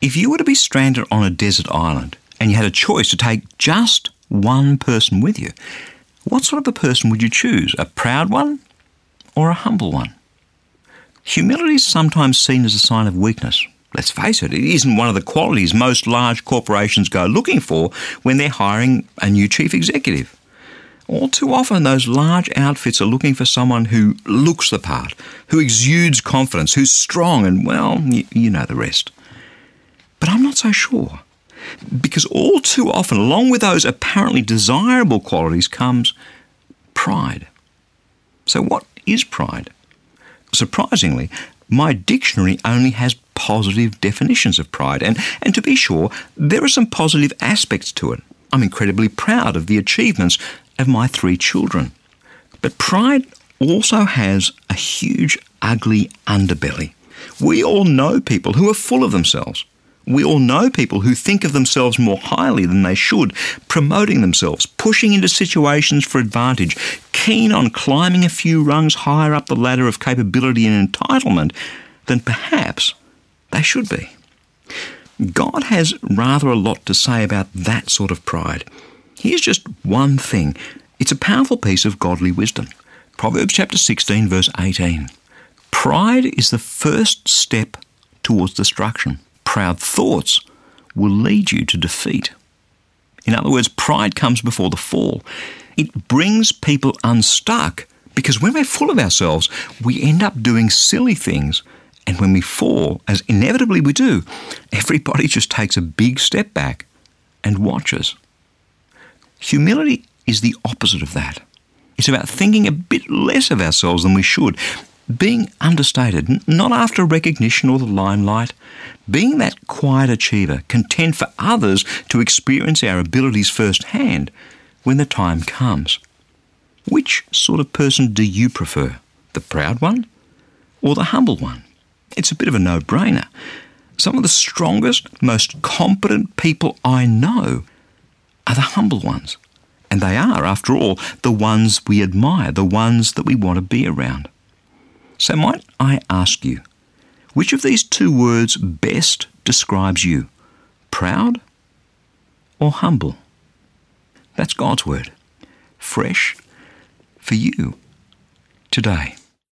If you were to be stranded on a desert island and you had a choice to take just one person with you, what sort of a person would you choose? A proud one or a humble one? Humility is sometimes seen as a sign of weakness. Let's face it isn't one of the qualities most large corporations go looking for when they're hiring a new chief executive. All too often, those large outfits are looking for someone who looks the part, who exudes confidence, who's strong, and, well, you know the rest. But I'm not so sure, because all too often, along with those apparently desirable qualities comes pride. So what is pride? Surprisingly, my dictionary only has positive definitions of pride, and to be sure, there are some positive aspects to it. I'm incredibly proud of the achievements of my 3 children. But pride also has a huge, ugly underbelly. We all know people who are full of themselves. We all know people who think of themselves more highly than they should, promoting themselves, pushing into situations for advantage, keen on climbing a few rungs higher up the ladder of capability and entitlement than perhaps they should be. God has rather a lot to say about that sort of pride. Here's just one thing. It's a powerful piece of godly wisdom. Proverbs chapter 16, verse 18. Pride is the first step towards destruction. Proud thoughts will lead you to defeat. In other words, pride comes before the fall. It brings people unstuck because when we're full of ourselves, we end up doing silly things. And when we fall, as inevitably we do, everybody just takes a big step back and watches. Humility is the opposite of that. It's about thinking a bit less of ourselves than we should, being understated, not after recognition or the limelight, being that quiet achiever, content for others to experience our abilities firsthand when the time comes. Which sort of person do you prefer? The proud one or the humble one? It's a bit of a no-brainer. Some of the strongest, most competent people I know are the humble ones. And they are, after all, the ones we admire, the ones that we want to be around. So might I ask you, which of these 2 words best describes you? Proud or humble? That's God's word, fresh for you today.